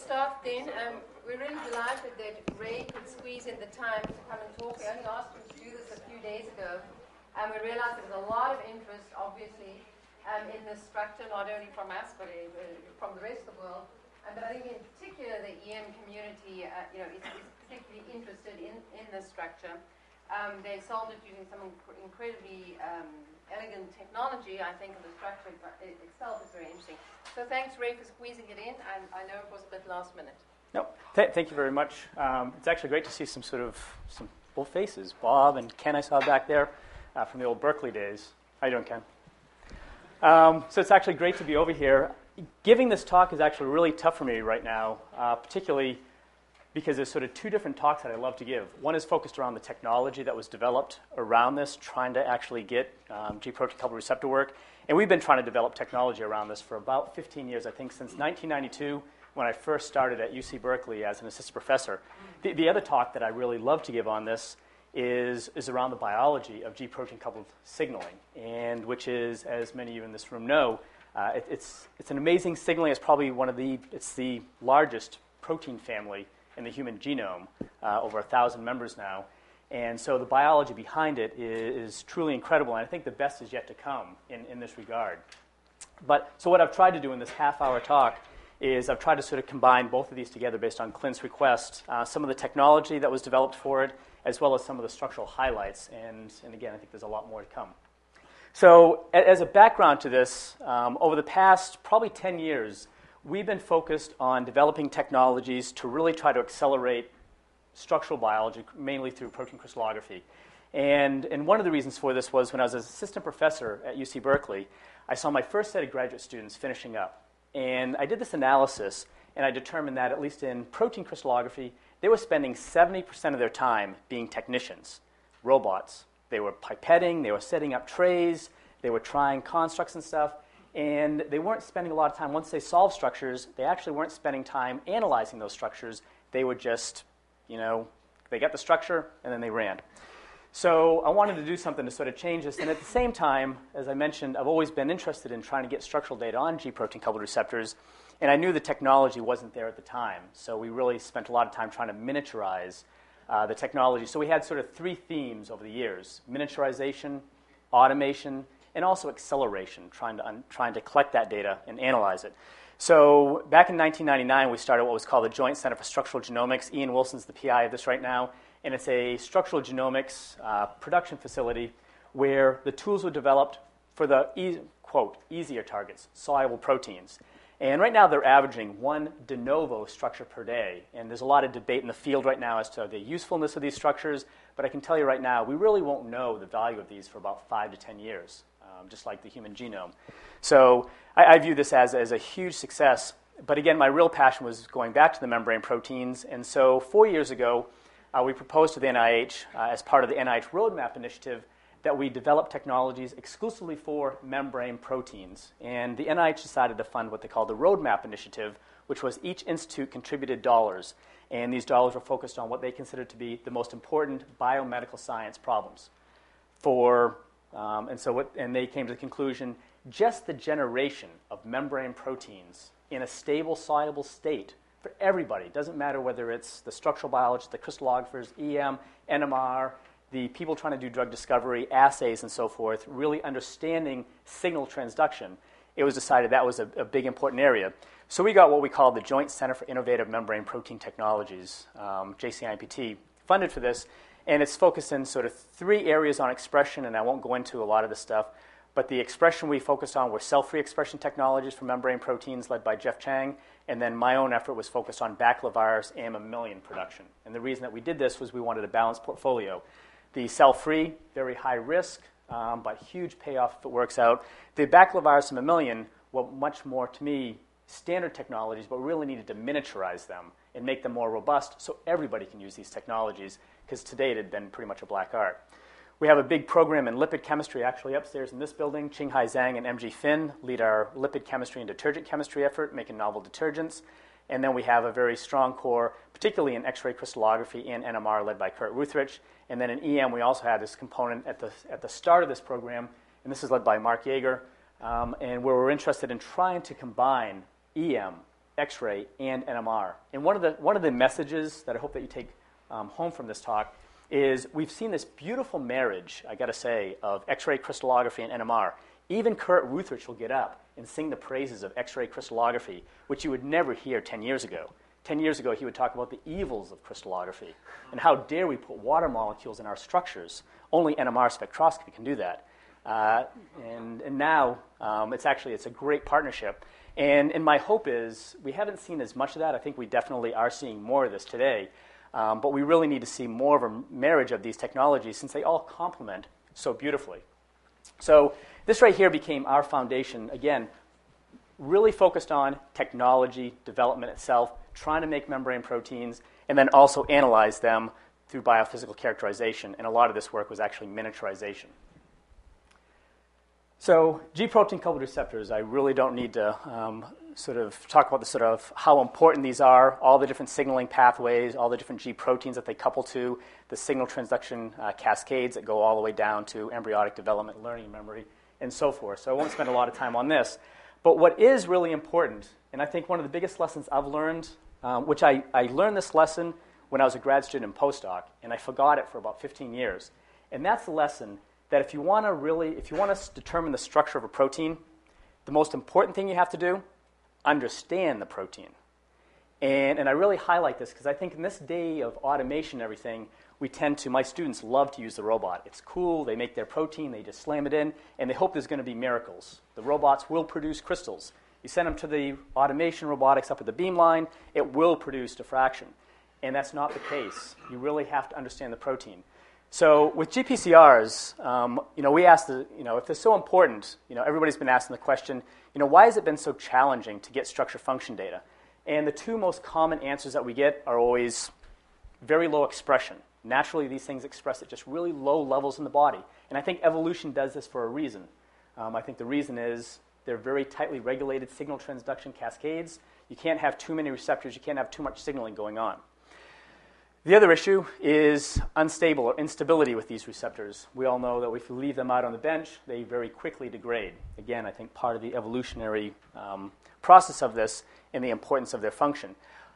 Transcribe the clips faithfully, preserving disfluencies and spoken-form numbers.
start then. Um, we're really delighted that Ray could squeeze in the time to come and talk. We only asked him to do this a few days ago, and we realized there was a lot of interest, obviously, um, in this structure, not only from us, but uh, from the rest of the world. Um, but I think in particular the E M community, uh, you know, is, is particularly interested in, in this structure. Um, they solved it using some inc- incredibly um, elegant technology. I think the structure itself is very interesting. So thanks, Ray, for squeezing it in. I, I know it was a bit last minute. No, th- thank you very much. Um, it's actually great to see some sort of some old faces. Bob and Ken I saw back there uh, from the old Berkeley days. How you doing, Ken? Um, so it's actually great to be over here. Giving this talk is actually really tough for me right now, uh, particularly because there's sort of two different talks that I love to give. One is focused around the technology that was developed around this, trying to actually get um, G-protein coupled receptor work. And we've been trying to develop technology around this for about fifteen years, I think, since nineteen ninety-two, when I first started at U C Berkeley as an assistant professor. The, the other talk that I really love to give on this is, is around the biology of G-protein coupled signaling, and which is, as many of you in this room know, uh, it, it's, it's an amazing signaling. It's probably one of the, it's the largest protein family in the human genome, uh, over a thousand members now. And so the biology behind it is, is truly incredible, and I think the best is yet to come in, in this regard. But so what I've tried to do in this half-hour talk is I've tried to sort of combine both of these together based on Clint's request, uh, some of the technology that was developed for it, as well as some of the structural highlights. And, and again, I think there's a lot more to come. So a- as a background to this, um, over the past probably ten years, we've been focused on developing technologies to really try to accelerate structural biology, mainly through protein crystallography. And, and one of the reasons for this was when I was an assistant professor at U C Berkeley, I saw my first set of graduate students finishing up. And I did this analysis, and I determined that, at least in protein crystallography, they were spending seventy percent of their time being technicians, robots. They were pipetting, they were setting up trays, they were trying constructs and stuff. And they weren't spending a lot of time. Once they solved structures, they actually weren't spending time analyzing those structures. They were just, you know, they got the structure, and then they ran. So I wanted to do something to sort of change this. And at the same time, as I mentioned, I've always been interested in trying to get structural data on G-protein coupled receptors. And I knew the technology wasn't there at the time. So we really spent a lot of time trying to miniaturize uh, the technology. So we had sort of three themes over the years: miniaturization, automation, and also acceleration, trying to, un- trying to collect that data and analyze it. So back in nineteen ninety-nine, we started what was called the Joint Center for Structural Genomics. Ian Wilson's the P I of this right now. And it's a structural genomics uh, production facility where the tools were developed for the, e- quote, easier targets, soluble proteins. And right now they're averaging one de novo structure per day. And there's a lot of debate in the field right now as to the usefulness of these structures. But I can tell you right now, we really won't know the value of these for about five to ten years, um, just like the human genome. So I, I view this as, as a huge success. But again, my real passion was going back to the membrane proteins. And so four years ago, uh, we proposed to the N I H, uh, as part of the N I H Roadmap Initiative, that we develop technologies exclusively for membrane proteins. And the N I H decided to fund what they call the Roadmap Initiative, which was each institute contributed dollars. And these dollars were focused on what they considered to be the most important biomedical science problems. For, um, and so what, and they came to the conclusion, just the generation of membrane proteins in a stable, soluble state for everybody. It doesn't matter whether it's the structural biologists, the crystallographers, E M, N M R, the people trying to do drug discovery, assays, and so forth, really understanding signal transduction. It was decided that was a, a big, important area. So we got what we call the Joint Center for Innovative Membrane Protein Technologies, um, J C I P T, funded for this. And it's focused in sort of three areas on expression, and I won't go into a lot of this stuff. But the expression we focused on were cell-free expression technologies for membrane proteins led by Jeff Chang. And then my own effort was focused on baculovirus and mammalian production. And the reason that we did this was we wanted a balanced portfolio. The cell-free, very high risk, um, but huge payoff if it works out. The baculovirus and mammalian were much more, to me, standard technologies, but we really needed to miniaturize them and make them more robust so everybody can use these technologies, because to date it had been pretty much a black art. We have a big program in lipid chemistry actually upstairs in this building. Qinghai Zhang and M G Finn lead our lipid chemistry and detergent chemistry effort, making novel detergents. And then we have a very strong core, particularly in X-ray crystallography and N M R, led by Kurt Ruthrich. And then in E M, we also had this component at the, at the start of this program, and this is led by Mark Yeager, um, and where we're interested in trying to combine E M X-ray, and N M R. And one of the, one of the messages that I hope that you take um, home from this talk is we've seen this beautiful marriage, I got to say, of X-ray crystallography and N M R. Even Kurt Wuthrich will get up and sing the praises of X-ray crystallography, which you would never hear ten years ago. ten years ago, he would talk about the evils of crystallography and how dare we put water molecules in our structures. Only N M R spectroscopy can do that. Uh, and, and now, um, it's actually, it's a great partnership. And, and my hope is we haven't seen as much of that. I think we definitely are seeing more of this today. Um, but we really need to see more of a marriage of these technologies since they all complement so beautifully. So this right here became our foundation, again, really focused on technology development itself, trying to make membrane proteins, and then also analyze them through biophysical characterization. And a lot of this work was actually miniaturization. So G-protein coupled receptors, I really don't need to um, sort of talk about the sort of how important these are, all the different signaling pathways, all the different G proteins that they couple to, the signal transduction uh, cascades that go all the way down to embryonic development, learning memory, and so forth. So I won't spend a lot of time on this. But what is really important, and I think one of the biggest lessons I've learned, um, which I, I learned this lesson when I was a grad student in postdoc, and I forgot it for about fifteen years, and that's the lesson that if you want to really, if you want to determine the structure of a protein, the most important thing you have to do, understand the protein. And, and I really highlight this because I think in this day of automation and everything, we tend to, my students love to use the robot. It's cool, they make their protein, they just slam it in, and they hope there's going to be miracles. The robots will produce crystals. You send them to the automation robotics up at the beamline, it will produce diffraction. And that's not the case. You really have to understand the protein. So with G P C Rs, um, you know, we asked, the, you know, if they're so important, you know, everybody's been asking the question, you know, why has it been so challenging to get structure function data? And the two most common answers that we get are always very low expression. Naturally, these things express at just really low levels in the body. And I think evolution does this for a reason. Um, I think the reason is they're very tightly regulated signal transduction cascades. You can't have too many receptors. You can't have too much signaling going on. The other issue is unstable or instability with these receptors. We all know that if you leave them out on the bench, they very quickly degrade. Again, I think part of the evolutionary um, process of this and the importance of their function.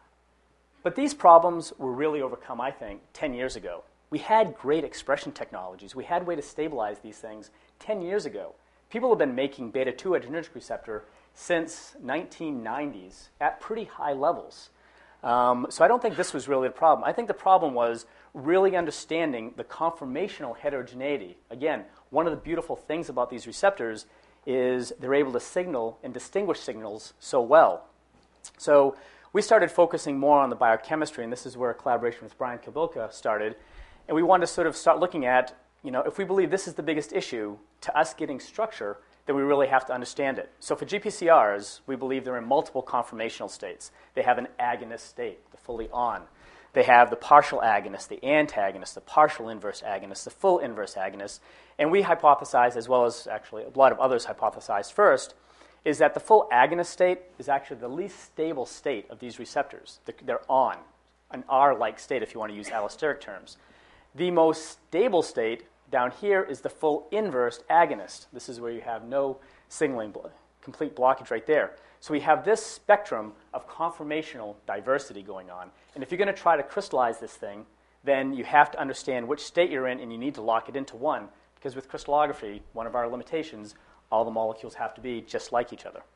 But these problems were really overcome, I think, ten years ago. We had great expression technologies. We had a way to stabilize these things ten years ago. People have been making beta two adrenergic receptor since nineteen nineties at pretty high levels. Um, so I don't think this was really the problem. I think the problem was really understanding the conformational heterogeneity. Again, one of the beautiful things about these receptors is they're able to signal and distinguish signals so well. So we started focusing more on the biochemistry, and this is where a collaboration with Brian Kabilka started. And we wanted to sort of start looking at, you know, if we believe this is the biggest issue to us getting structure, then we really have to understand it. So for G P C Rs, we believe they're in multiple conformational states. They have an agonist state, the fully on. They have the partial agonist, the antagonist, the partial inverse agonist, the full inverse agonist. And we hypothesize, as well as actually a lot of others hypothesized first, is that the full agonist state is actually the least stable state of these receptors. They're on, an R-like state if you want to use allosteric terms. The most stable state down here is the full inverse agonist. This is where you have no signaling, blo- complete blockage right there. So we have this spectrum of conformational diversity going on. And if you're going to try to crystallize this thing, then you have to understand which state you're in, and you need to lock it into one. Because with crystallography, one of our limitations, all the molecules have to be just like each other.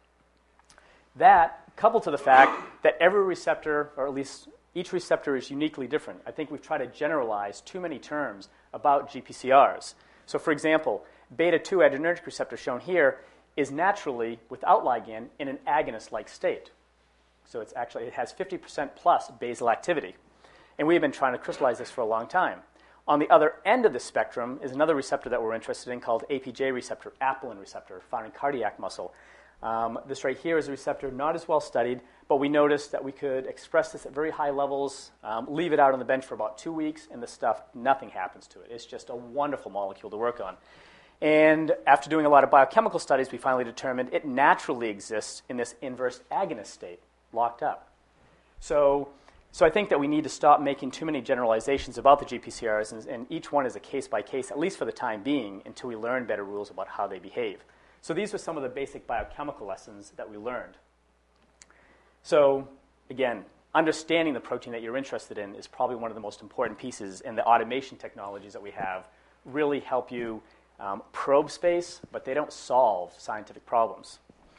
That, coupled to the fact that every receptor, or at least each receptor, is uniquely different. I think we've tried to generalize too many terms about G P C Rs. So for example, beta two adrenergic receptor shown here is naturally, without ligand, in an agonist-like state. So it's actually, it has fifty percent plus basal activity. And we've been trying to crystallize this for a long time. On the other end of the spectrum is another receptor that we're interested in called A P J receptor, apelin receptor, found in cardiac muscle. Um, this right here is a receptor not as well studied, but we noticed that we could express this at very high levels, um, leave it out on the bench for about two weeks, and the stuff, nothing happens to it. It's just a wonderful molecule to work on. And after doing a lot of biochemical studies, we finally determined it naturally exists in this inverse agonist state, locked up. So, so I think that we need to stop making too many generalizations about the G P C Rs, and, and each one is a case-by-case, at least for the time being, until we learn better rules about how they behave. So these were some of the basic biochemical lessons that we learned. So again, understanding the protein that you're interested in is probably one of the most important pieces, and the automation technologies that we have really help you um, probe space, but they don't solve scientific problems.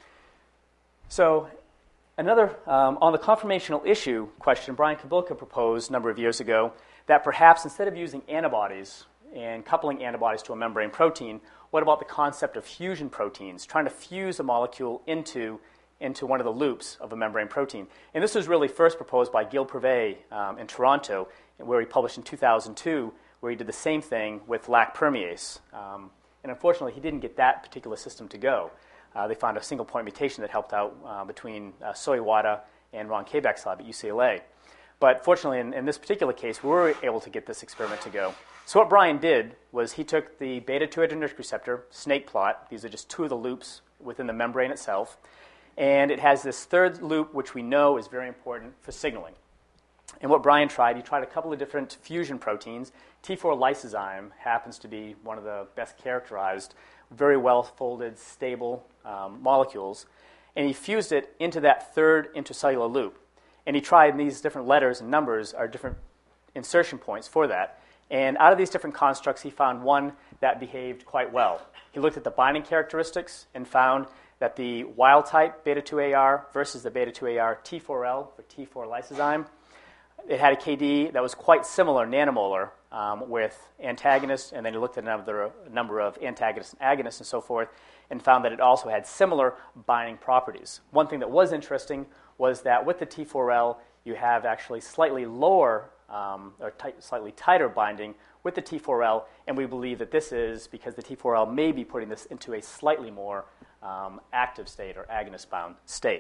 So another, um, on the conformational issue question, Brian Kabilka proposed a number of years ago that perhaps instead of using antibodies and coupling antibodies to a membrane protein, what about the concept of fusion proteins, trying to fuse a molecule into, into one of the loops of a membrane protein? And this was really first proposed by Gil Privé um, in Toronto, where he published in two thousand two, where he did the same thing with lac permease. Um, and unfortunately, he didn't get that particular system to go. Uh, they found a single point mutation that helped out uh, between uh, Soiwata and Ron Kabak's lab at U C L A. But fortunately, in, in this particular case, we were able to get this experiment to go. So what Brian did was he took the beta two adrenergic receptor, snake plot. These are just two of the loops within the membrane itself. And it has this third loop, which we know is very important for signaling. And what Brian tried, he tried a couple of different fusion proteins. T four lysozyme happens to be one of the best characterized, very well-folded, stable um, molecules. And he fused it into that third intracellular loop. And he tried, and these different letters and numbers are different insertion points for that. And out of these different constructs, he found one that behaved quite well. He looked at the binding characteristics and found that the wild-type beta two A R versus the beta two A R T four L, for T four lysozyme, it had a K D that was quite similar, nanomolar, um, with antagonists, and then he looked at another number of antagonists and agonists and so forth, and found that it also had similar binding properties. One thing that was interesting was that with the T four L, you have actually slightly lower um, or t- slightly tighter binding with the T four L, and we believe that this is because the T four L may be putting this into a slightly more um, active state or agonist-bound state.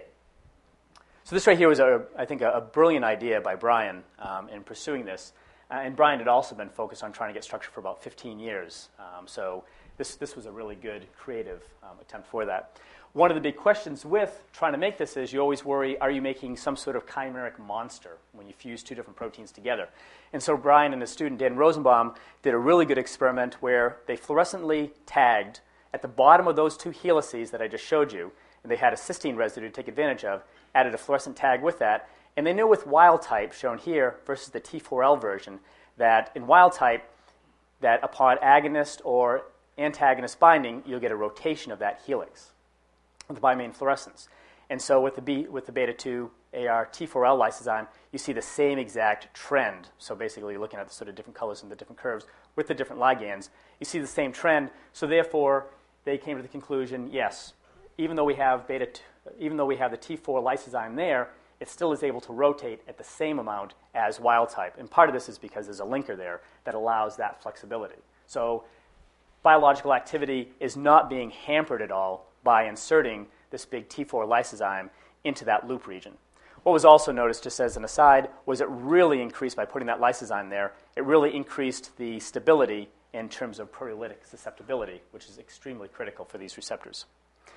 So this right here was, a, I think, a, a brilliant idea by Brian um, in pursuing this. Uh, and Brian had also been focused on trying to get structure for about fifteen years. Um, so this, this was a really good creative um, attempt for that. One of the big questions with trying to make this is you always worry, are you making some sort of chimeric monster when you fuse two different proteins together? And so Brian and his student, Dan Rosenbaum, did a really good experiment where they fluorescently tagged at the bottom of those two helices that I just showed you, and they had a cysteine residue to take advantage of, added a fluorescent tag with that, and they knew with wild type, shown here, versus the T four L version, that in wild type, that upon agonist or antagonist binding, you'll get a rotation of that helix with the bimain fluorescence. And so with the, B, with the beta two A R T four L lysozyme, you see the same exact trend. So basically, you're looking at the sort of different colors and the different curves with the different ligands. You see the same trend. So therefore, they came to the conclusion, yes, even though we have beta, t- even though we have the T four lysozyme there, it still is able to rotate at the same amount as wild type. And part of this is because there's a linker there that allows that flexibility. So biological activity is not being hampered at all by inserting this big T four lysozyme into that loop region. What was also noticed, just as an aside, was it really increased by putting that lysozyme there. It really increased the stability in terms of proteolytic susceptibility, which is extremely critical for these receptors.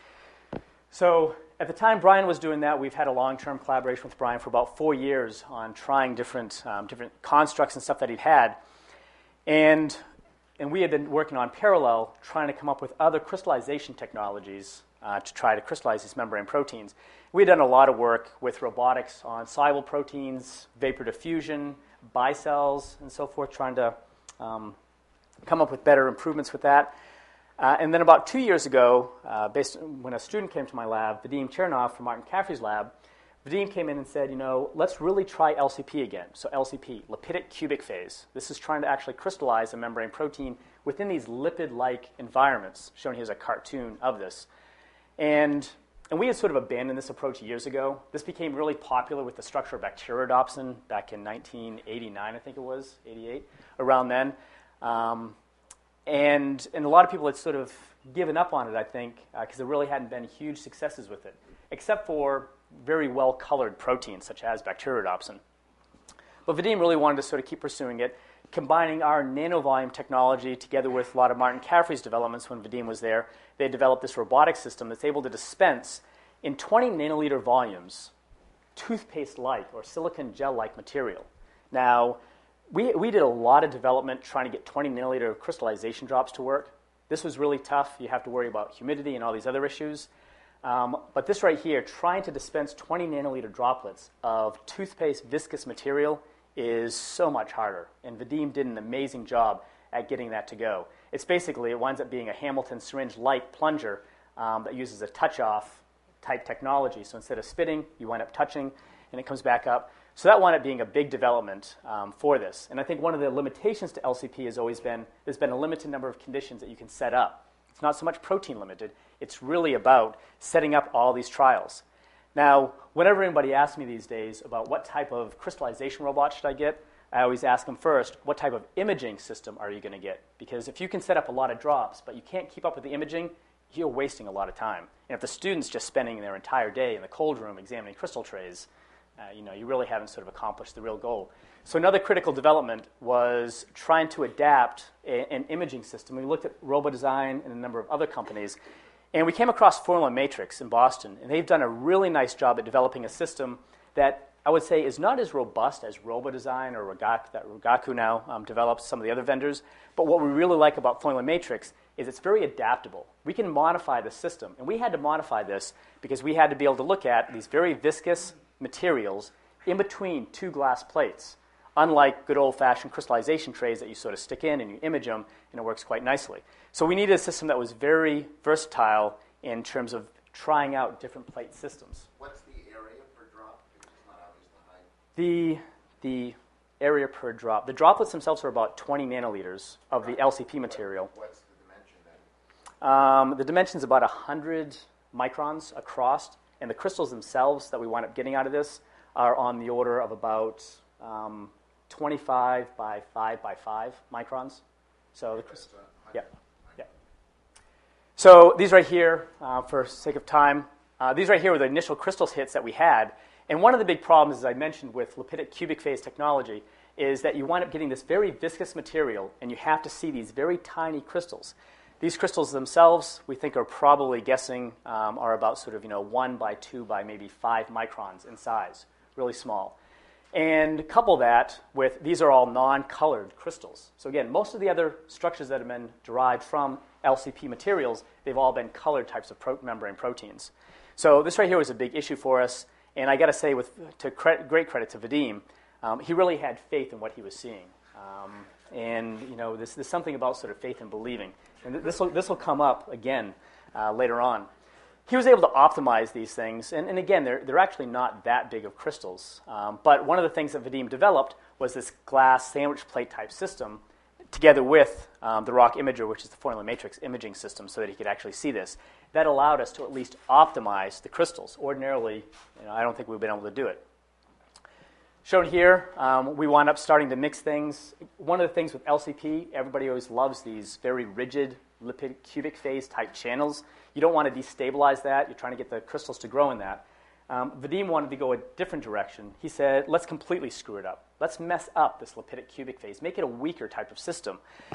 So at the time Brian was doing that, we've had a long-term collaboration with Brian for about four years on trying different, um, different constructs and stuff that he'd had. And, and we had been working on parallel, trying to come up with other crystallization technologies uh, to try to crystallize these membrane proteins. We had done a lot of work with robotics on soluble proteins, vapor diffusion, bicels, and so forth, trying to um, come up with better improvements with that. Uh, and then about two years ago, uh, based when a student came to my lab, Vadim Chernov from Martin Caffrey's lab, Vadim came in and said, you know, let's really try L C P again. So L C P, lipidic cubic phase. This is trying to actually crystallize a membrane protein within these lipid-like environments, shown here as a cartoon of this. And, and we had sort of abandoned this approach years ago. This became really popular with the structure of bacteriorhodopsin back in nineteen eighty-nine, I think it was, eighty-eight, around then. Um, And, and a lot of people had sort of given up on it, I think, because uh, there really hadn't been huge successes with it, except for very well-colored proteins, such as bacteriorhodopsin. But Vadim really wanted to sort of keep pursuing it, combining our nanovolume technology together with a lot of Martin Caffrey's developments when Vadim was there. They developed this robotic system that's able to dispense in twenty nanoliter volumes toothpaste-like or silicon gel-like material. Now, We, we did a lot of development trying to get twenty nanoliter crystallization drops to work. This was really tough. You have to worry about humidity and all these other issues. Um, but this right here, trying to dispense twenty nanoliter droplets of toothpaste viscous material is so much harder. And Vadim did an amazing job at getting that to go. It's basically, it winds up being a Hamilton syringe-like plunger um, that uses a touch-off type technology. So instead of spitting, you wind up touching, and it comes back up. So that wound up being a big development um, for this. And I think one of the limitations to L C P has always been there's been a limited number of conditions that you can set up. It's not so much protein limited. It's really about setting up all these trials. Now, whenever anybody asks me these days about what type of crystallization robot should I get, I always ask them first, what type of imaging system are you going to get? Because if you can set up a lot of drops, but you can't keep up with the imaging, you're wasting a lot of time. And if the student's just spending their entire day in the cold room examining crystal trays, uh, you know, you really haven't sort of accomplished the real goal. So another critical development was trying to adapt a, an imaging system. We looked at RoboDesign and a number of other companies, and we came across Formula Matrix in Boston, and they've done a really nice job at developing a system that I would say is not as robust as RoboDesign or Rigaku, that Rigaku now um, develops, some of the other vendors. But what we really like about Formula Matrix is it's very adaptable. We can modify the system, and we had to modify this because we had to be able to look at these very viscous materials in between two glass plates, unlike good old-fashioned crystallization trays that you sort of stick in and you image them, and it works quite nicely. So we needed a system that was very versatile in terms of trying out different plate systems. What's the area per drop? Because it's not obvious the height. The, the area per drop. The droplets themselves are about twenty nanoliters of the L C P material. What's the dimension then? Um, the dimension's about one hundred microns across, and the crystals themselves that we wind up getting out of this are on the order of about um, twenty-five by five by five microns. So the crystal, yeah, yeah. So these right here, uh, for sake of time, uh, these right here were the initial crystals hits that we had. And one of the big problems, as I mentioned, with lapidic cubic phase technology is that you wind up getting this very viscous material, and you have to see these very tiny crystals. These crystals themselves, we think, are probably guessing um, are about sort of you know one by two by maybe five microns in size, really small. And couple that with these are all non-colored crystals. So again, most of the other structures that have been derived from L C P materials, they've all been colored types of pro- membrane proteins. So this right here was a big issue for us. And I got to say, with to cre- great credit to Vadim, um, he really had faith in what he was seeing. Um, and you know, this, there's something about sort of faith and believing. And th- this will this will come up again uh, later on. He was able to optimize these things, and, and again, they're they're actually not that big of crystals. Um, but one of the things that Vadim developed was this glass sandwich plate type system, together with um, the Rock Imager, which is the Formula Matrix imaging system, so that he could actually see this. That allowed us to at least optimize the crystals. Ordinarily, you know, I don't think we've been able to do it. Shown here, um, we wound up starting to mix things. One of the things with L C P, everybody always loves these very rigid lipid cubic phase type channels. You don't want to destabilize that. You're trying to get the crystals to grow in that. Um, Vadim wanted to go a different direction. He said, let's completely screw it up. Let's mess up this lipidic cubic phase, make it a weaker type of system.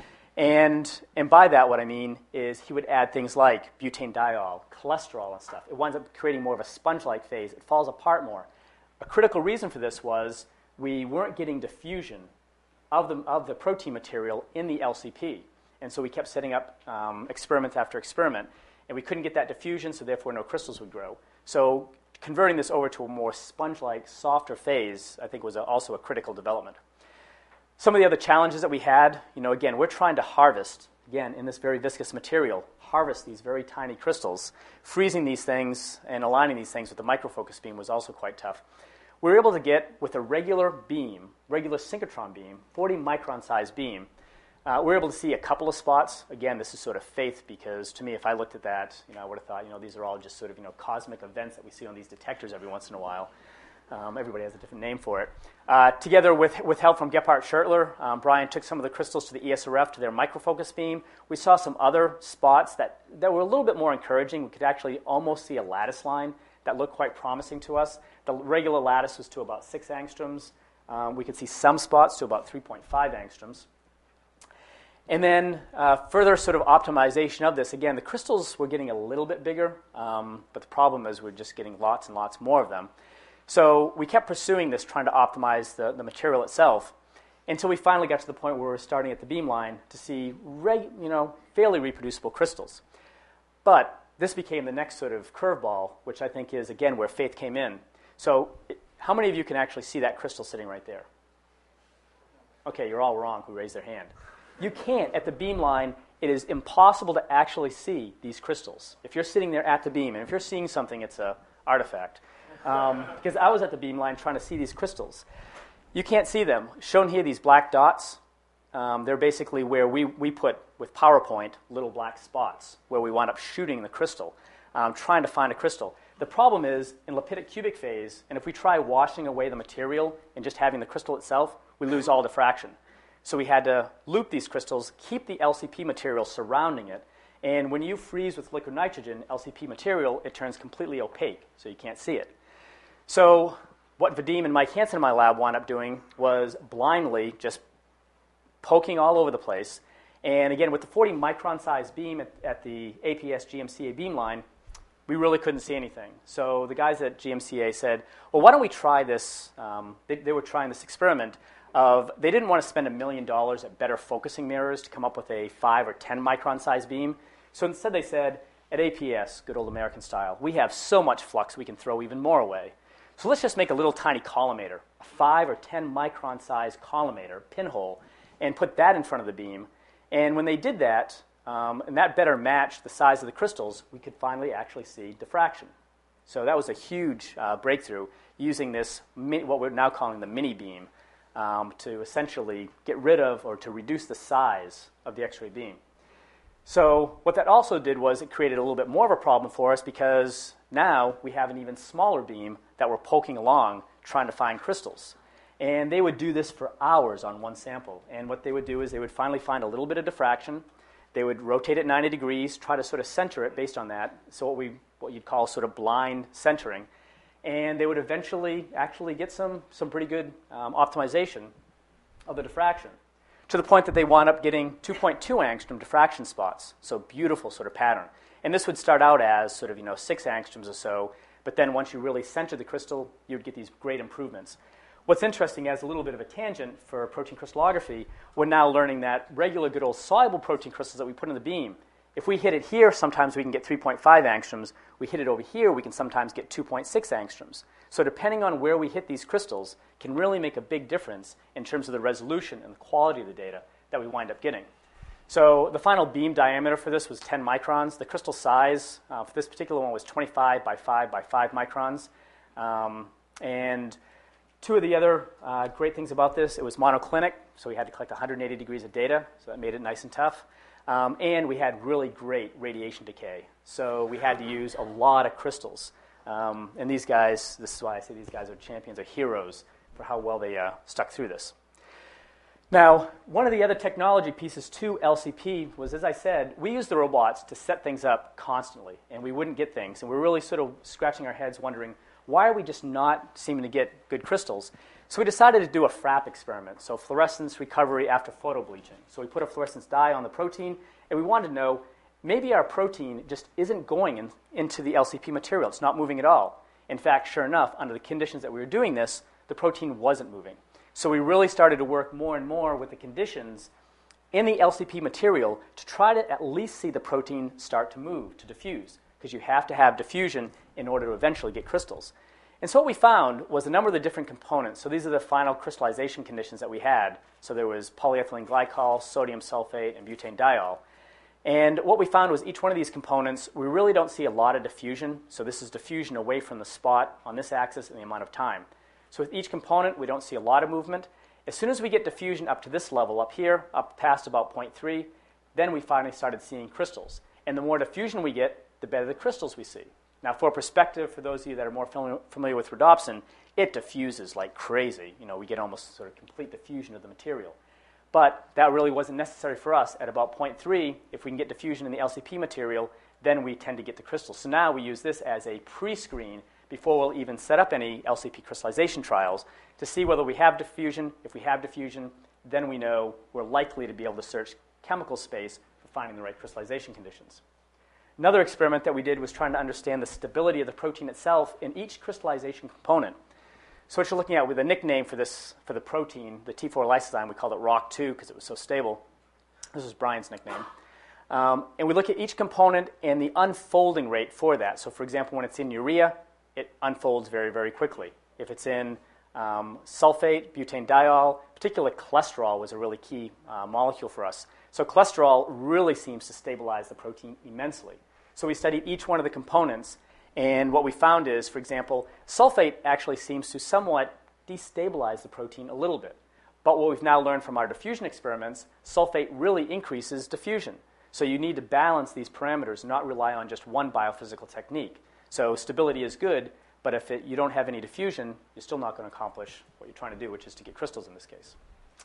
And and by that, what I mean is he would add things like butanediol, cholesterol and stuff. It winds up creating more of a sponge-like phase. It falls apart more. A critical reason for this was we weren't getting diffusion of the, of the protein material in the L C P. And so we kept setting up um, experiment after experiment. And we couldn't get that diffusion, so therefore no crystals would grow. So converting this over to a more sponge-like, softer phase, I think was a, also a critical development. Some of the other challenges that we had, you know, again, we're trying to harvest, again, in this very viscous material, harvest these very tiny crystals. Freezing these things and aligning these things with the microfocus beam was also quite tough. We were able to get, with a regular beam, regular synchrotron beam, forty micron size beam, uh, we were able to see a couple of spots. Again, this is sort of faith, because to me, if I looked at that, you know, I would have thought, you know, these are all just sort of, you know, cosmic events that we see on these detectors every once in a while. Um, everybody has a different name for it. Uh, together with, with help from Gebhard Schertler, um, Brian took some of the crystals to the E S R F, to their microfocus beam. We saw some other spots that, that were a little bit more encouraging. We could actually almost see a lattice line that looked quite promising to us. The regular lattice was to about six angstroms. Um, we could see some spots to about three point five angstroms. And then uh, further sort of optimization of this. Again, the crystals were getting a little bit bigger, um, but the problem is we're just getting lots and lots more of them. So we kept pursuing this, trying to optimize the, the material itself, until we finally got to the point where we were starting at the beam line to see reg, you know, fairly reproducible crystals. But this became the next sort of curveball, which I think is, again, where faith came in. So how many of you can actually see that crystal sitting right there? Okay, you're all wrong who raised their hand. You can't. At the beam line, it is impossible to actually see these crystals. If you're sitting there at the beam, and if you're seeing something, it's an artifact. Um, because I was at the beam line trying to see these crystals. You can't see them. Shown here, these black dots, um, they're basically where we, we put, with PowerPoint, little black spots, where we wind up shooting the crystal, um, trying to find a crystal. The problem is, in lapidic cubic phase, and if we try washing away the material and just having the crystal itself, we lose all diffraction. So we had to loop these crystals, keep the L C P material surrounding it, and when you freeze with liquid nitrogen, L C P material, it turns completely opaque, so you can't see it. So what Vadim and Mike Hansen in my lab wound up doing was blindly just poking all over the place. And again, with the forty micron size beam at, at the A P S G M C A beam line, we really couldn't see anything. So the guys at G M C A said, well, why don't we try this? Um, they, they were trying this experiment of, they didn't want to spend a million dollars at better focusing mirrors to come up with a five or ten micron size beam. So instead they said, at A P S, good old American style, we have so much flux we can throw even more away. So let's just make a little tiny collimator, a five or ten micron size collimator, pinhole, and put that in front of the beam. And when they did that, um, and that better matched the size of the crystals, we could finally actually see diffraction. So that was a huge uh, breakthrough using this, mi- what we're now calling the mini beam, um, to essentially get rid of or to reduce the size of the X-ray beam. So what that also did was it created a little bit more of a problem for us, because now we have an even smaller beam that we're poking along trying to find crystals. And they would do this for hours on one sample. And what they would do is they would finally find a little bit of diffraction. They would rotate it ninety degrees, try to sort of center it based on that, so what we what you'd call sort of blind centering. And they would eventually actually get some, some pretty good um, optimization of the diffraction, to the point that they wound up getting two point two angstrom diffraction spots, so beautiful sort of pattern. And this would start out as sort of, you know, six angstroms or so, but then once you really center the crystal, you'd get these great improvements. What's interesting, as a little bit of a tangent for protein crystallography, we're now learning that regular good old soluble protein crystals that we put in the beam, if we hit it here, sometimes we can get three point five angstroms. We hit it over here, we can sometimes get two point six angstroms. So depending on where we hit these crystals can really make a big difference in terms of the resolution and the quality of the data that we wind up getting. So the final beam diameter for this was ten microns. The crystal size uh, for this particular one was twenty-five by five by five microns. Um, and two of the other uh, great things about this, it was monoclinic, so we had to collect one hundred eighty degrees of data, so that made it nice and tough. Um, and we had really great radiation decay, so we had to use a lot of crystals. Um, and these guys, this is why I say these guys are champions, are heroes for how well they uh, stuck through this. Now, one of the other technology pieces to L C P was, as I said, we used the robots to set things up constantly, and we wouldn't get things. And we were really sort of scratching our heads wondering, why are we just not seeming to get good crystals? So we decided to do a FRAP experiment, so fluorescence recovery after photobleaching. So we put a fluorescence dye on the protein, and we wanted to know, maybe our protein just isn't going in, into the L C P material. It's not moving at all. In fact, sure enough, under the conditions that we were doing this, the protein wasn't moving. So we really started to work more and more with the conditions in the L C P material to try to at least see the protein start to move, to diffuse, because you have to have diffusion in order to eventually get crystals. And so what we found was a number of the different components. So these are the final crystallization conditions that we had. So there was polyethylene glycol, sodium sulfate, and butane diol. And what we found was each one of these components, we really don't see a lot of diffusion. So this is diffusion away from the spot on this axis and the amount of time. So with each component, we don't see a lot of movement. As soon as we get diffusion up to this level, up here, up past about zero point three, then we finally started seeing crystals. And the more diffusion we get, the better the crystals we see. Now, for perspective, for those of you that are more familiar with rhodopsin, it diffuses like crazy. You know, we get almost sort of complete diffusion of the material. But that really wasn't necessary for us. At about zero point three, if we can get diffusion in the L C P material, then we tend to get the crystals. So now we use this as a pre-screen before we'll even set up any L C P crystallization trials to see whether we have diffusion. If we have diffusion, then we know we're likely to be able to search chemical space for finding the right crystallization conditions. Another experiment that we did was trying to understand the stability of the protein itself in each crystallization component. So what you're looking at with a nickname for this for the protein, the T four lysozyme, we called it R O C two because it was so stable. This is Brian's nickname. Um, and we look at each component and the unfolding rate for that. So, for example, when it's in urea, it unfolds very, very quickly. If it's in um, sulfate, butanediol, particularly cholesterol was a really key uh, molecule for us. So cholesterol really seems to stabilize the protein immensely. So we studied each one of the components, and what we found is, for example, sulfate actually seems to somewhat destabilize the protein a little bit. But what we've now learned from our diffusion experiments, sulfate really increases diffusion. So you need to balance these parameters, not rely on just one biophysical technique. So stability is good, but if it, you don't have any diffusion, you're still not going to accomplish what you're trying to do, which is to get crystals in this case.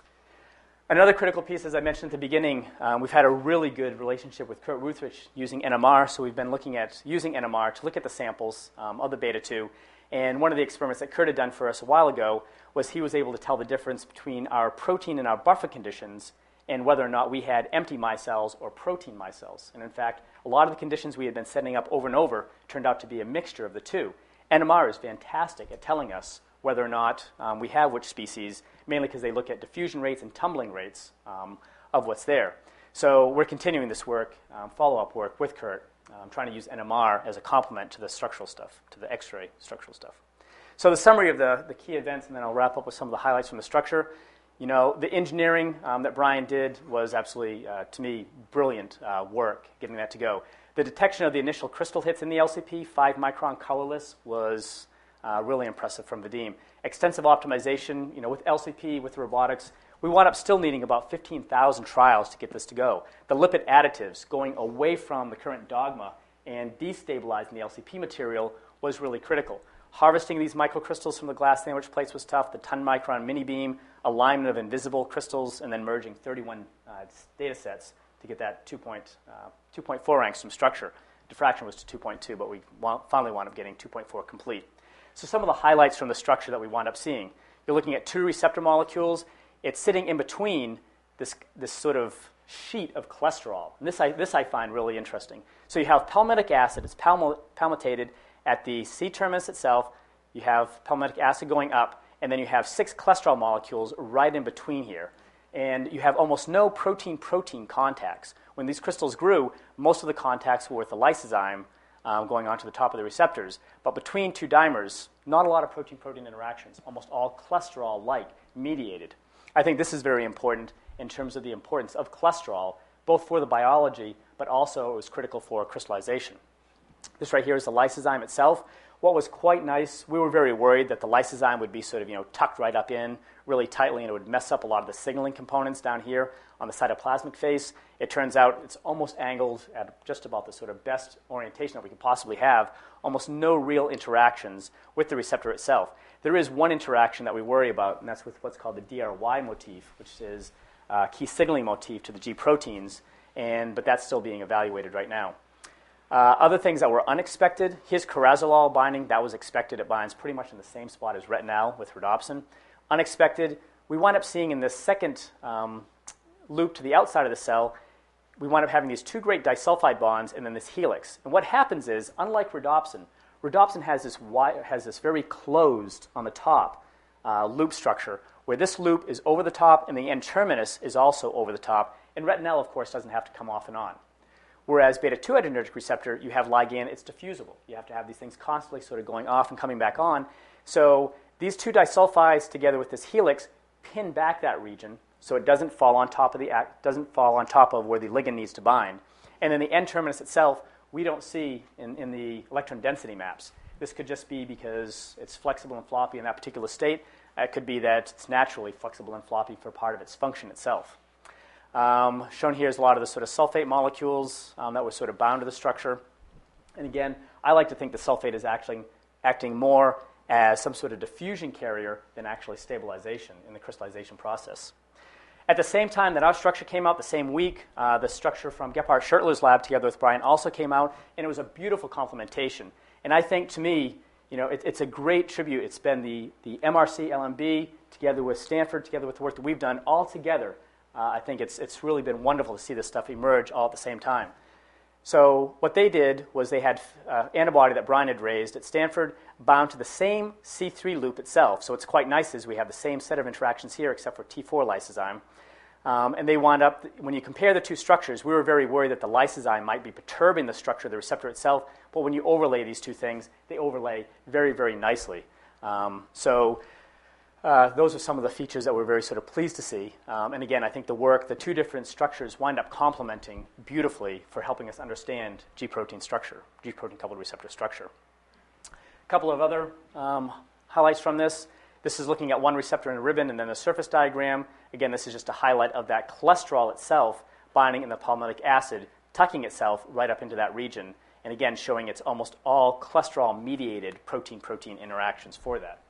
Another critical piece, as I mentioned at the beginning, um, we've had a really good relationship with Kurt Wuthrich using N M R, so we've been looking at using N M R to look at the samples um, of the beta two. And one of the experiments that Kurt had done for us a while ago was he was able to tell the difference between our protein and our buffer conditions and whether or not we had empty micelles or protein micelles. And in fact, a lot of the conditions we had been setting up over and over turned out to be a mixture of the two. N M R is fantastic at telling us whether or not um, we have which species, mainly because they look at diffusion rates and tumbling rates um, of what's there. So we're continuing this work, um, follow-up work with Kurt, um, trying to use N M R as a complement to the structural stuff, to the X-ray structural stuff. So the summary of the, the key events, and then I'll wrap up with some of the highlights from the structure. You know, the engineering um, that Brian did was absolutely, uh, to me, brilliant uh, work, getting that to go. The detection of the initial crystal hits in the L C P, five micron colorless, was uh, really impressive from Vadim. Extensive optimization, you know, with L C P, with robotics, we wound up still needing about fifteen thousand trials to get this to go. The lipid additives, going away from the current dogma and destabilizing the L C P material, was really critical. Harvesting these microcrystals from the glass sandwich plates was tough. The ton micron mini beam, alignment of invisible crystals, and then merging thirty-one uh, data sets to get that two point four angstrom structure. Diffraction was to two point two, but we finally wound up getting two point four complete. So some of the highlights from the structure that we wound up seeing. You're looking at two receptor molecules. It's sitting in between this, this sort of sheet of cholesterol. And this I, this I find really interesting. So you have palmitic acid. It's palm- palmitated at the C-terminus itself. You have palmitic acid going up, and then you have six cholesterol molecules right in between here. And you have almost no protein-protein contacts. When these crystals grew, most of the contacts were with the lysozyme um, going onto the top of the receptors. But between two dimers, not a lot of protein-protein interactions, almost all cholesterol-like, mediated. I think this is very important in terms of the importance of cholesterol, both for the biology, but also it was critical for crystallization. This right here is the lysozyme itself. What was quite nice, we were very worried that the lysozyme would be sort of, you know, tucked right up in really tightly, and it would mess up a lot of the signaling components down here on the cytoplasmic face. It turns out it's almost angled at just about the sort of best orientation that we could possibly have. Almost no real interactions with the receptor itself. There is one interaction that we worry about, and that's with what's called the D R Y motif, which is a key signaling motif to the G proteins, and but that's still being evaluated right now. Uh, other things that were unexpected, his corazolol binding, that was expected. It binds pretty much in the same spot as retinal with rhodopsin. Unexpected, we wind up seeing in this second um, loop to the outside of the cell, we wind up having these two great disulfide bonds and then this helix. And what happens is, unlike rhodopsin, rhodopsin has this, wi- has this very closed on the top uh, loop structure, where this loop is over the top and the N-terminus is also over the top. And retinal, of course, doesn't have to come off and on. Whereas beta two adrenergic receptor, you have ligand, it's diffusible. You have to have these things constantly sort of going off and coming back on. So these two disulfides together with this helix pin back that region so it doesn't fall on top of the doesn't fall on top of where the ligand needs to bind. And then the N-terminus itself, we don't see in, in the electron density maps. This could just be because it's flexible and floppy in that particular state. It could be that it's naturally flexible and floppy for part of its function itself. Um, shown here is a lot of the sort of sulfate molecules um, that were sort of bound to the structure. And again, I like to think the sulfate is actually acting more as some sort of diffusion carrier than actually stabilization in the crystallization process. At the same time that our structure came out, the same week, uh, the structure from Gebhard Schertler's lab together with Brian also came out, and it was a beautiful complementation. And I think, to me, you know, it, it's a great tribute. It's been the, the M R C L M B together with Stanford, together with the work that we've done, all together. Uh, I think it's it's really been wonderful to see this stuff emerge all at the same time. So what they did was they had uh, antibody that Brian had raised at Stanford bound to the same C three loop itself. So it's quite nice as we have the same set of interactions here except for T four lysozyme. Um, and they wound up, when you compare the two structures, we were very worried that the lysozyme might be perturbing the structure of the receptor itself, but when you overlay these two things, they overlay very, very nicely. Um, so uh, those are some of the features that we're very sort of pleased to see. Um, and again, I think the work, the two different structures wind up complementing beautifully for helping us understand G protein structure, G protein coupled receptor structure. A couple of other um, highlights from this. This is looking at one receptor in a ribbon and then a surface diagram. Again, this is just a highlight of that cholesterol itself binding in the palmitic acid, tucking itself right up into that region. And again, showing it's almost all cholesterol-mediated protein-protein interactions for that.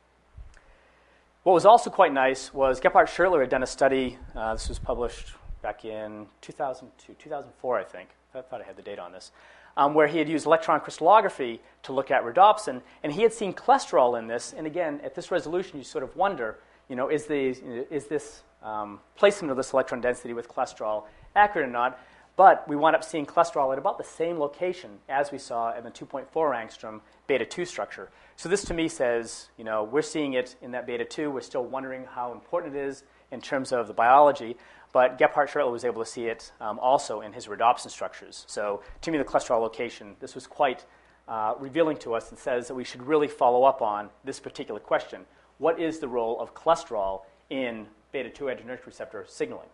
What was also quite nice was Gebhard Schertler had done a study. Uh, this was published back in two thousand two, two thousand four, I think. I thought I had the date on this. Um, where he had used electron crystallography to look at rhodopsin, and he had seen cholesterol in this. And again, at this resolution, you sort of wonder, you know, is, the, is this um, placement of this electron density with cholesterol accurate or not? But we wound up seeing cholesterol at about the same location as we saw in the two point four angstrom beta two structure. So this to me says, you know, we're seeing it in that beta two. We're still wondering how important it is in terms of the biology. But Gebhard Schertler was able to see it um, also in his rhodopsin structures. So to me, the cholesterol location, this was quite uh, revealing to us and says that we should really follow up on this particular question. What is the role of cholesterol in beta two adrenergic receptor signaling?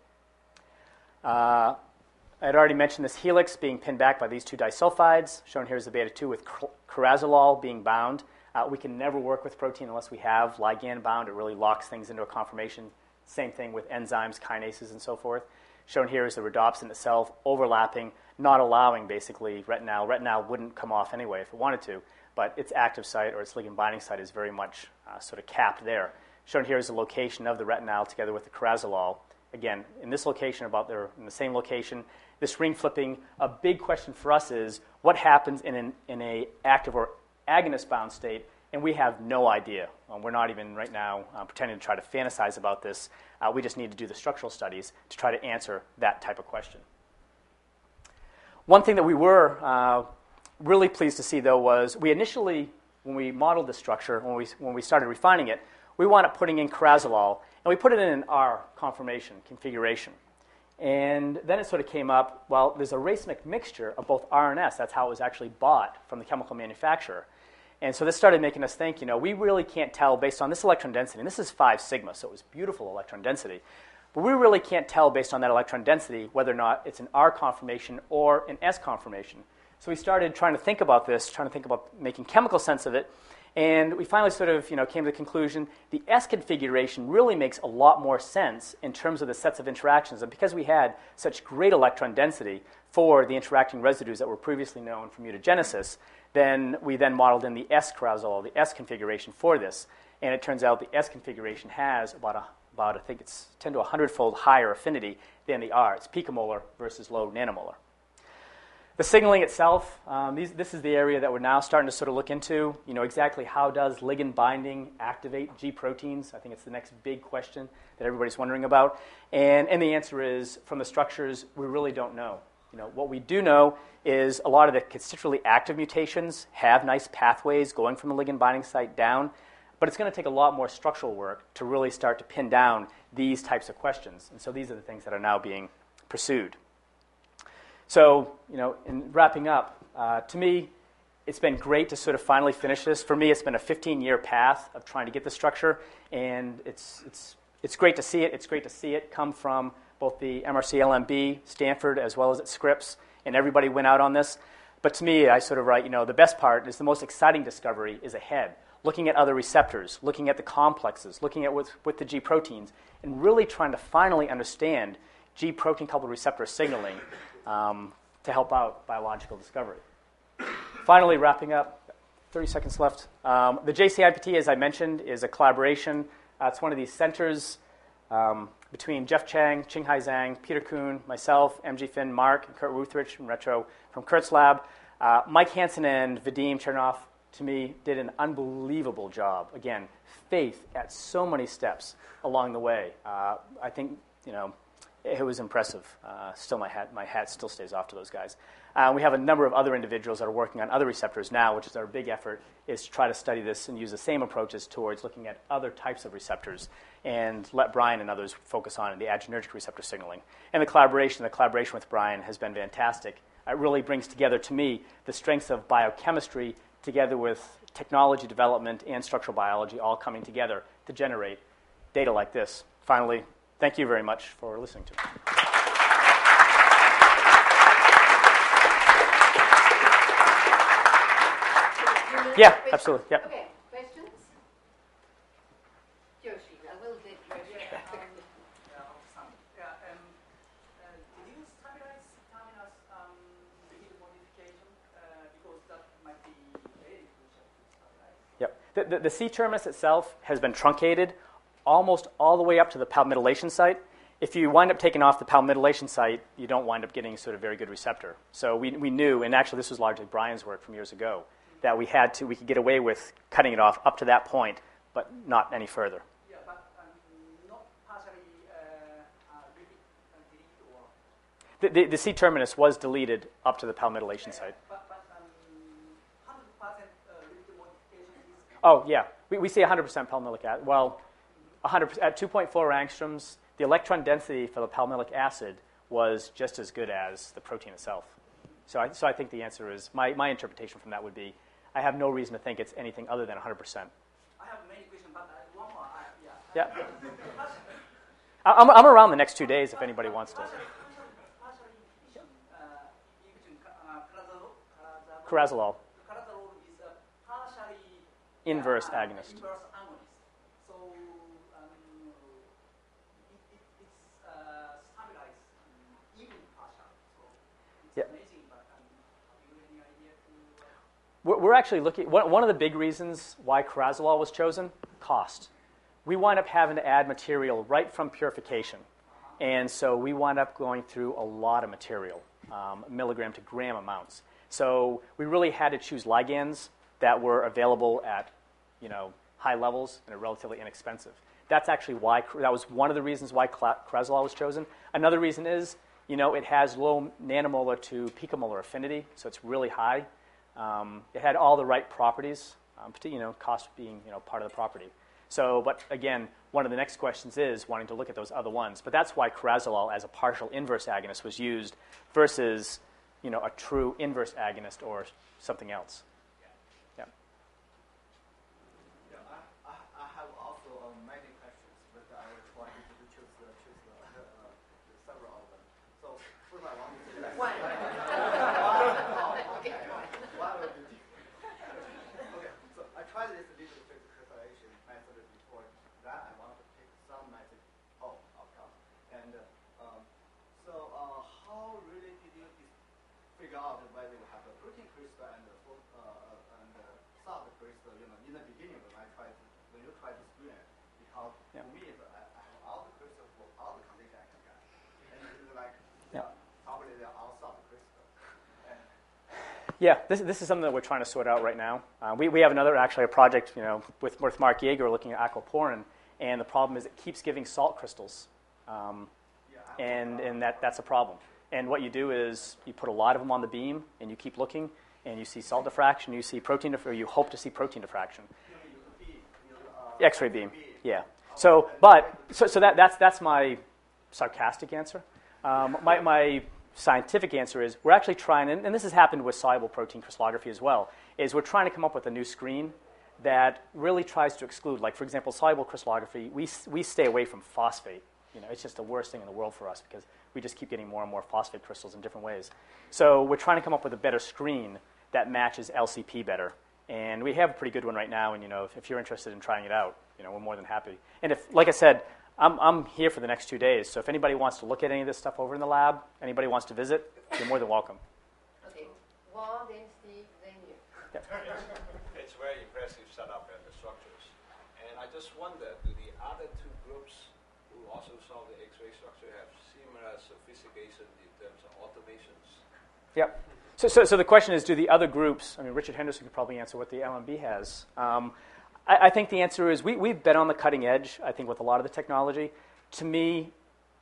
Uh, I had already mentioned this helix being pinned back by these two disulfides. Shown here is the beta two with corazolol being bound. Uh, we can never work with protein unless we have ligand bound. It really locks things into a conformation. Same thing with enzymes, kinases, and so forth. Shown here is the rhodopsin itself overlapping, not allowing basically retinal. Retinal wouldn't come off anyway if it wanted to, but its active site or its ligand binding site is very much uh, sort of capped there. Shown here is the location of the retinal together with the corazolol. Again, in this location, about there in the same location. This ring flipping, a big question for us is what happens in an in a active or agonist bound state. And we have no idea. Um, we're not even right now uh, pretending to try to fantasize about this. Uh, we just need to do the structural studies to try to answer that type of question. One thing that we were uh, really pleased to see, though, was we initially, when we modeled the structure, when we, when we started refining it, we wound up putting in corazolol, and we put it in an R conformation configuration. And then it sort of came up, well, there's a racemic mixture of both R and S. That's how it was actually bought from the chemical manufacturer. And so this started making us think, you know, we really can't tell based on this electron density. And this is five sigma, so it was beautiful electron density. But we really can't tell based on that electron density whether or not it's an R conformation or an S conformation. So we started trying to think about this, trying to think about making chemical sense of it. And we finally sort of, you know, came to the conclusion the S configuration really makes a lot more sense in terms of the sets of interactions. And because we had such great electron density for the interacting residues that were previously known from mutagenesis, then we then modeled in the S corazolol, the S configuration for this. And it turns out the S configuration has about, a, about I think it's ten to one hundred fold higher affinity than the R. It's picomolar versus low nanomolar. The signaling itself, um, these, this is the area that we're now starting to sort of look into. You know, exactly how does ligand binding activate G proteins? I think it's the next big question that everybody's wondering about. And, and the answer is, from the structures, we really don't know. You know, what we do know is a lot of the constitutively active mutations have nice pathways going from the ligand binding site down, but it's going to take a lot more structural work to really start to pin down these types of questions. And so these are the things that are now being pursued. So, you know, in wrapping up, uh, to me, it's been great to sort of finally finish this. For me, it's been a fifteen-year path of trying to get the structure, and it's it's it's great to see it. It's great to see it come from both the M R C L M B, Stanford, as well as at Scripps, and everybody went out on this. But to me, I sort of write, you know, the best part is the most exciting discovery is ahead. Looking at other receptors, looking at the complexes, looking at with, with the G proteins, and really trying to finally understand G protein-coupled receptor signaling um, to help out biological discovery. Finally, wrapping up, thirty seconds left. Um, the J C I P T, as I mentioned, is a collaboration. Uh, it's one of these centers um, between Jeff Chang, Qinghai Zhang, Peter Kuhn, myself, M G Finn, Mark, and Kurt Wuthrich from Retro from Kurt's lab. Uh, Mike Hansen and Vadim Chernoff, to me, did an unbelievable job. Again, faith at so many steps along the way. Uh, I think, you know, it was impressive. Uh, still, my hat, my hat still stays off to those guys. Uh, we have a number of other individuals that are working on other receptors now, which is our big effort, is to try to study this and use the same approaches towards looking at other types of receptors and let Brian and others focus on the adrenergic receptor signaling. And the collaboration, the collaboration with Brian has been fantastic. It really brings together, to me, the strengths of biochemistry together with technology development and structural biology all coming together to generate data like this. Finally, thank you very much for listening to me. Yeah, absolutely. Yeah. Okay, questions? Yoshi, I will take Yoshi. Yeah, um, yeah, awesome. Yeah, um, uh, did you stabilize terminus um, repeat modification? Uh, because that might be very crucial to stabilize. Yep. The, the, the C-terminus itself has been truncated almost all the way up to the palmitoylation site. If you wind up taking off the palmitoylation site, you don't wind up getting sort of very good receptor. So we, we knew, and actually this was largely Brian's work from years ago, that we had to, we could get away with cutting it off up to that point, but not any further. Yeah, but um, not partially uh, uh, repeat, uh, delete or... The, the, the C-terminus was deleted up to the palmitoylation Yeah, site. But, but um, one hundred percent uh, repeat modification is... Oh, yeah. We, we see one hundred percent palmitoylic acid. Well, one hundred percent, at two point four angstroms, the electron density for the palmitoylic acid was just as good as the protein itself. So I, so I think the answer is, my, my interpretation from that would be, I have no reason to think it's anything other than one hundred percent. I have many questions, but uh, one more. I, Yeah. yeah. I- I'm, I'm around the next two days if anybody wants to. Carazolol, Carazolol is a partially inverse uh, agonist. Inverse agonist. So um, it, it, it's uh, stabilized um, even partial. So it's Yeah. amazing. But um, have you any idea to? Uh, We're we're actually looking, one one of the big reasons why carazolol was chosen, cost. We wind up having to add material right from purification. And so we wind up going through a lot of material, um, milligram to gram amounts. So we really had to choose ligands that were available at, you know, high levels and are relatively inexpensive. That's actually why, that was one of the reasons why carazolol was chosen. Another reason is, you know, it has low nanomolar to picomolar affinity, so it's really high. Um, it had all the right properties, um, you know, cost being, you know, part of the property. So, but again, one of the next questions is wanting to look at those other ones. But that's why carazolol as a partial inverse agonist was used versus, you know, a true inverse agonist or something else. Yeah. Yeah, I, I, I have also uh, many questions, but I will try to choose, uh, choose uh, uh, several of them. So first I want to say that. One. Okay, one will be. Okay, so I tried this little crystallization method before. That I want to pick some method oh, of course. And uh, um, so uh, how really did you dis- figure out whether you have a protein crystal and a full, uh, and a soft crystal? You know, in the beginning when I tried to, when you try to screen it, because Yeah. to me it's, I, I have all the crystals for all the conditions I can get, and it's like Yeah. probably they're all soft crystal. And Yeah, this, this is something that we're trying to sort out right now. Uh, we, we have another, actually, a project, you know, with, with Mark Yeager looking at aquaporin, and the problem is it keeps giving salt crystals, um, yeah, I- and, and that, that's a problem. And what you do is you put a lot of them on the beam, and you keep looking, and you see salt diffraction, you see protein, dif- or you hope to see protein diffraction. you use the, uh, X-ray beam, yeah. So, but, so, so that, that's, that's my sarcastic answer. Um, my, my scientific answer is we're actually trying, and, and this has happened with soluble protein crystallography as well, is we're trying to come up with a new screen that really tries to exclude, like, for example, soluble crystallography, we, we stay away from phosphate. You know, it's just the worst thing in the world for us because we just keep getting more and more phosphate crystals in different ways. So we're trying to come up with a better screen that matches L C P better. And we have a pretty good one right now, and, you know, if, if you're interested in trying it out, you know, we're more than happy. And if, like I said, I'm, I'm here for the next two days, so if anybody wants to look at any of this stuff over in the lab, anybody wants to visit, you're more than welcome. Okay. One, then Steve, then you. It's very impressive setup and the structures. And I just wonder, do the other two groups who also solve the X-ray structure have similar sophistication in terms of automations? Yep. So, so, so the question is, do the other groups, I mean, Richard Henderson could probably answer what the L M B has. Um, I, I think the answer is we, we've been on the cutting edge, I think, with a lot of the technology. To me,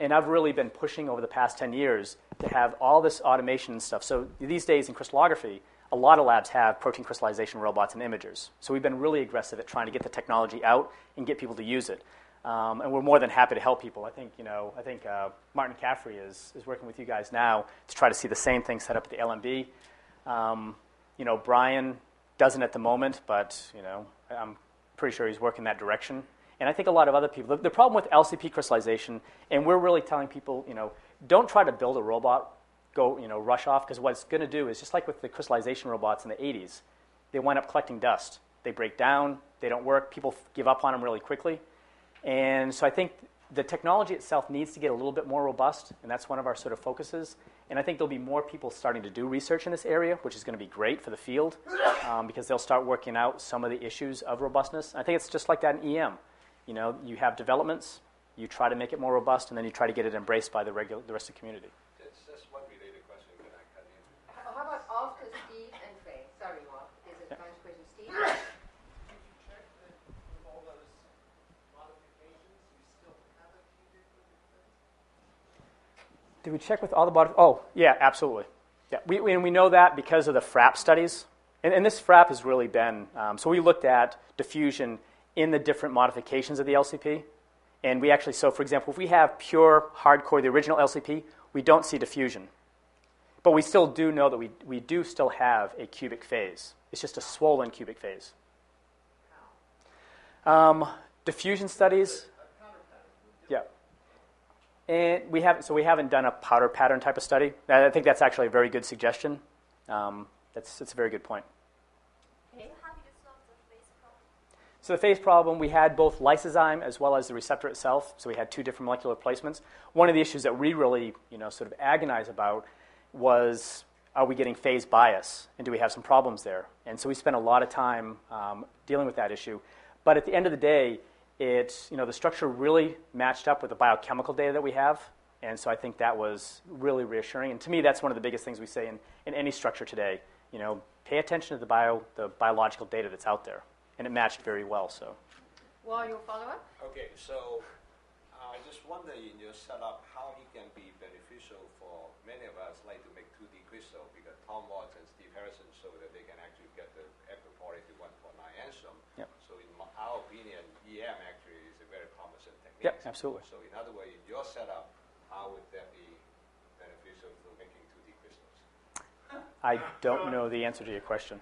And I've really been pushing over the past ten years to have all this automation and stuff. So these days in crystallography, a lot of labs have protein crystallization robots and imagers. So we've been really aggressive at trying to get the technology out and get people to use it. Um, and we're more than happy to help people. I think, you know, I think uh, Martin Caffrey is, is working with you guys now to try to see the same thing set up at the L M B. Um, you know, Brian doesn't at the moment, but, you know, I'm pretty sure he's working that direction. And I think a lot of other people. The, the problem with L C P crystallization, and we're really telling people, you know, don't try to build a robot, go, you know, rush off, because what it's going to do is just like with the crystallization robots in the eighties, they wind up collecting dust. They break down, they don't work, people give up on them really quickly. And so I think the technology itself needs to get a little bit more robust, and that's one of our sort of focuses. And I think there'll be more people starting to do research in this area, which is going to be great for the field, um, because they'll start working out some of the issues of robustness. I think it's just like that in E M. You know, you have developments, you try to make it more robust, and then you try to get it embraced by the, regular, the rest of the community. It's just one related question. Can I cut in? How how about after Steve and Faye? Sorry, Mark. There's a Yeah. bunch of questions. Steve? Did you check that with all those modifications, you still have a cubic with it? Did we check with all the body? Oh, yeah, absolutely. Yeah, we, we, and we know that because of the FRAP studies. And, and this FRAP has really been, um, so we looked at diffusion in the different modifications of the L C P. And we actually, so for example, if we have pure, hardcore, the original L C P, we don't see diffusion. But we still do know that we, we do still have a cubic phase. It's just a swollen cubic phase. Um, diffusion studies. Yeah. And we have, so we haven't done a powder pattern type of study. I think that's actually a very good suggestion. Um, that's, that's a very good point. Okay. So the phase problem, we had both lysozyme as well as the receptor itself. So we had two different molecular placements. One of the issues that we really, you know, sort of agonize about was, are we getting phase bias, and do we have some problems there? And so we spent a lot of time um, dealing with that issue. But at the end of the day, it, you know, the structure really matched up with the biochemical data that we have. And so I think that was really reassuring. And to me, that's one of the biggest things we say in, in any structure today. You know, pay attention to the bio, the biological data that's out there. And it matched very well. So, Well, your follow-up? Okay, so uh, I just wonder in your setup how it can be beneficial for many of us like to make two D crystal, because Tom Watts and Steve Harrison showed that they can actually get the equipolar to one point nine angstrom. Yep. So in my, our opinion, E M actually is a very promising technique. Yep, absolutely. So in other words, in your setup, how would that be beneficial for making two D crystals? I don't know the answer to your question.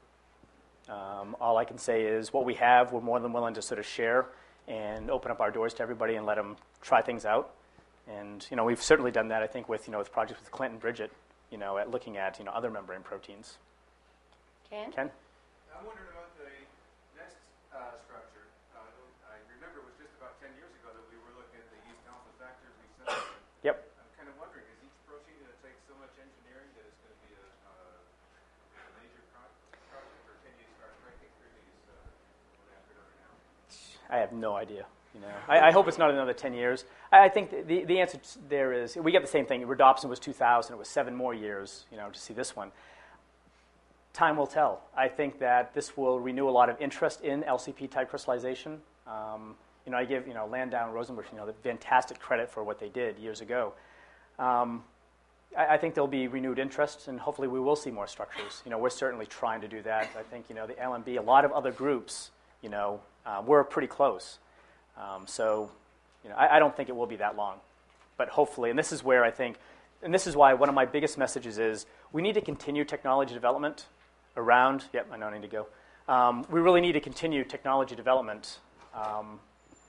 Um, all I can say is what we have, we're more than willing to sort of share and open up our doors to everybody and let them try things out. And, you know, we've certainly done that, I think, with, you know, with projects with Clint and Bridget, you know, at looking at, you know, other membrane proteins. Ken? Ken? I'm wondering about the next uh, structure. Uh, I don't- I remember it was just about ten years ago that we were looking at the yeast alpha factors receptor. Yep. I'm kind of wondering, is each protein going to take so much engineering that it's going to be a, uh, a major pro- project, or can you start breaking through these uh, one after another now? I have no idea. You know, I, I hope it's not another ten years. I, I think the, the answer there is, we get the same thing. Rhodopsin was two thousand. It was seven more years, you know, to see this one. Time will tell. I think that this will renew a lot of interest in L C P-type crystallization. Um, you know, I give, you know, Landau and Rosenbusch, you know, the fantastic credit for what they did years ago. Um, I, I think there'll be renewed interest, and hopefully we will see more structures. You know, we're certainly trying to do that. I think, you know, the L M B, a lot of other groups, you know, uh, we're pretty close. Um, so, you know, I, I don't think it will be that long. But hopefully, and this is where I think, and this is why one of my biggest messages is we need to continue technology development around, yep, I know I need to go. Um, we really need to continue technology development um,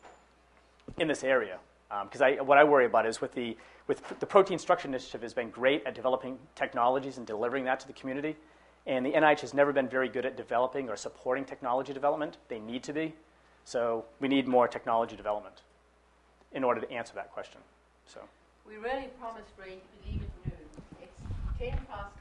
in this area. Because I, what I worry about is with the, with the Protein Structure Initiative has been great at developing technologies and delivering that to the community. And the N I H has never been very good at developing or supporting technology development. They need to be. So we need more technology development in order to answer that question. So We really promised Ray to leave at noon. It's ten past